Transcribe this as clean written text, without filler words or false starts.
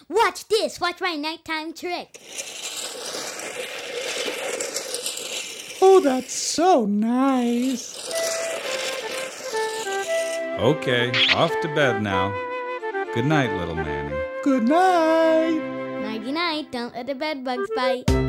Watch this. Watch my nighttime trick. Oh, that's so nice. Okay, off to bed now. Good night, little Manny. Good night. Nighty-night. Don't let the bed bugs bite.